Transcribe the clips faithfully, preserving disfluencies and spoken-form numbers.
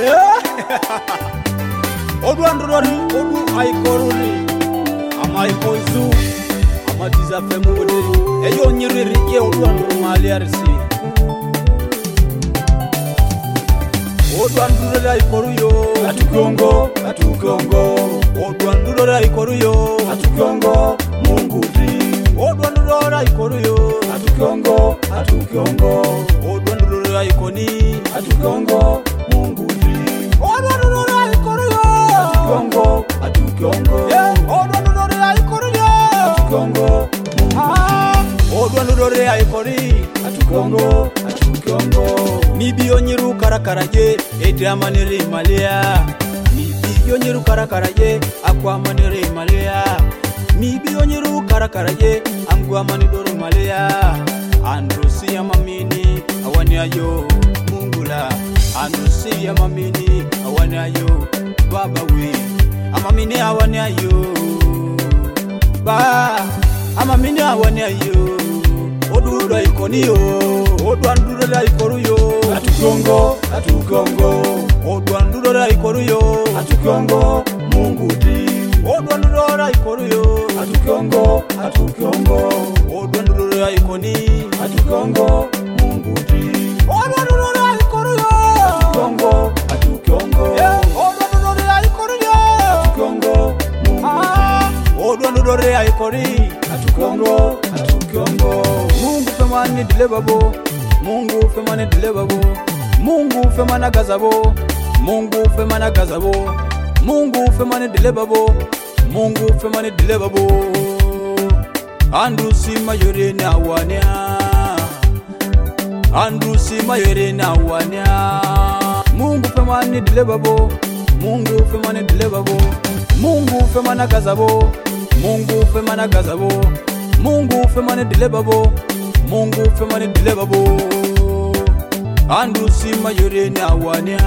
Odu androri, odu aikoruri, ama ipoizu, ama dizafe mudi. Eyo nyiriri ye odu androri maliarisi. Odu androri aikoruyo, Atukongo, atukongo, odu androri aikoruyo, atukongo, Mungudi. odu androri aikoruyo, Atukongo, atukongo, odu androri aikoni, atukongo, Mungudi. odu androri aikoruyo, Atukongo, atukongo, odu androri aikoruyo, atukongo, ah, odu androri aikori, atukongo, atukongo. Mibi onyiru karakaraje, ete amanere malia. Mibi onyiru karakaraje, akwa amanere malia. Mibi onyiru karakaraje, angu amanidoro malia. Andrusi ya mamini, awani ayo, Mungula. Andrusi ya mamini, awani ayo, Baba we. Amamini awani ayo, Ba. Amamini awani ayo, Odura ikoniyo, Odu andura ikoruyo. Atukongo, atukongo, Odu andura ikoruyo. atukongo, Mungudi. Odu andura ikoruyo. Atukongo, atukongo, Odu andura ikoni. atukongo, Mungudi. Odu andura ikoruyo. Atukongo, atukongo, Odu andura ikoruyo. atukongo, Mungudi. Ah, Odu andura ikori. Atukongo, atukongo. Mungu femani dilebabo. Mungu femani dilebabo. Mungu femana gazabo. Mungu femana gazabo. Mungu femani dilebabo. Mungu femani dilebabo. Andusi mayore na wania. Andusi mayore na wania. Mungu femani dilebabo. Mungu femani dilebabo. Mungu femana gazabo. Mungu femana gazabo. Mungu femani dilebabo. Mungu femani dilebabo. Andusi mayore na wania.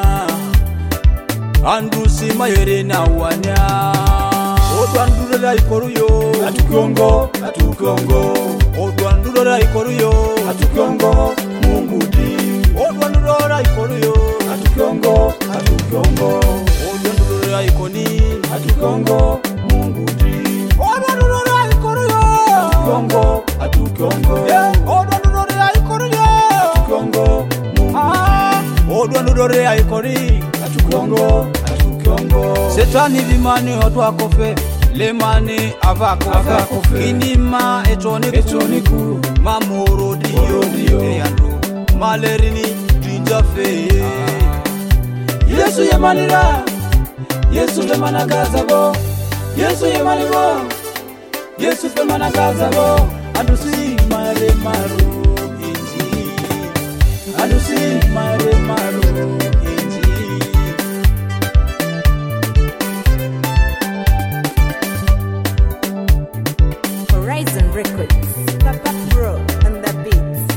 Andusi mayore na wania. Odu andura ikoruyo. Atukongo, atukongo, Odu andura ikoruyo. atukongo, Mungudi. Odu andura ikoruyo. Atukongo, atukongo, Odu andura ikoni. atukongo, Mungudi. Odu andura ikoruyo. Atukongo, atukongo, Odu andura ikoruyo. atukongo, Mungudi. Ah, Odu andura ikori. Atukongo, atukongo. Setani vimani otwa kofe. Lemani avako Avakofe. Inima etoniku Etoniku. Mamoro diyo Diyo. Eyando Malerini Dinjafe Yesu yemanira, Yesu femana gazabo, Yesu yemaniro, Yesu femana gazabo. Adusi mare maro inji Adusi mare maro, inji Horizon Records, Papa Pro and the Beats.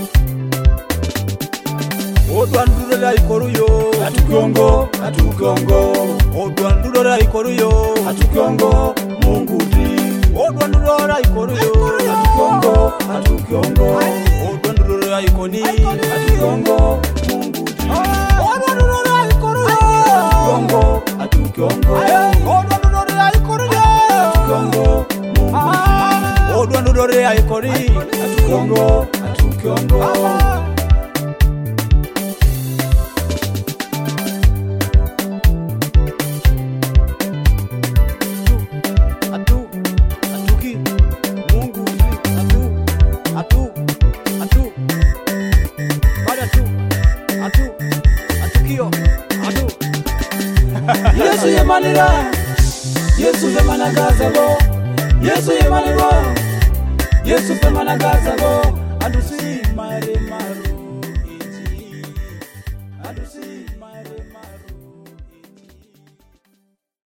Odu andura ikoruyo atukongo, atukongo, Odu andura ikoruyo atukongo, Mungudi. Odu andura ikoruyo Atukongo, atukongo, Odu andura ikoni atukongo, Mungudi. Odu andura ikoruyo Atukongo, atukongo, Odu andura ikoruyo atukongo, Mungudi. Odu andura ikori Atukongo, atukongo. Atu, atuki, Mungu, atu, atu, atu, bada atu, atu, atukio, atu. Yesu yemanira, Yesu femana gazabo, Yesu yemaniro, Yesu femana gazabo. Adusi mare maro.